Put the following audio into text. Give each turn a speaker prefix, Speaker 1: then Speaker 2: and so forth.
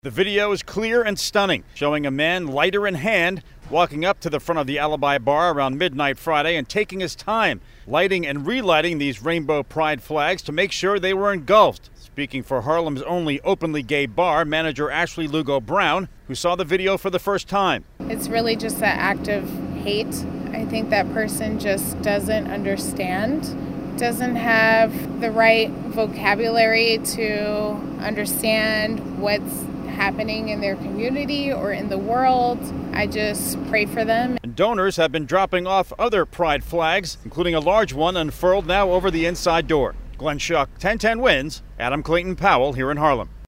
Speaker 1: The video is clear and stunning, showing a man, lighter in hand, walking up to the front of the Alibi Bar around midnight Friday and taking his time, lighting and relighting these rainbow pride flags to make sure they were engulfed. Speaking for Harlem's only openly gay bar, manager Ashley Lugo Brown, who saw the video for the first time.
Speaker 2: It's really just an act of hate. I think that person just doesn't understand, doesn't have the right vocabulary to understand what's happening in their community or in the world. I just pray for them.
Speaker 1: And donors have been dropping off other pride flags, including a large one unfurled now over the inside door. Glenn Schuck, 1010 Wins, Adam Clayton Powell here in Harlem.